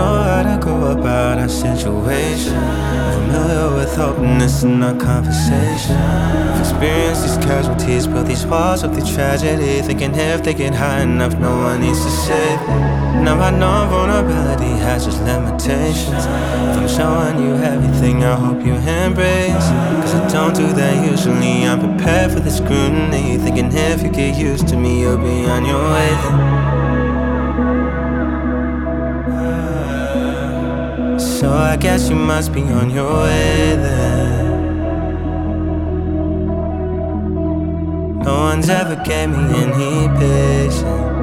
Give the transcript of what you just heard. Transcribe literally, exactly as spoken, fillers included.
know how to go about our situation. Familiar with openness in our conversation. I've experienced these casualties, built these walls of the tragedy, thinking if they get high enough, no one needs to save me. Now I know vulnerability has its limitations. If I'm showing you everything, I hope you embrace, cause I don't do that usually. I'm prepared for the scrutiny, thinking if you get used to me, you'll be on your way then. So I guess you must be on your way then. No one's ever gave me any patience.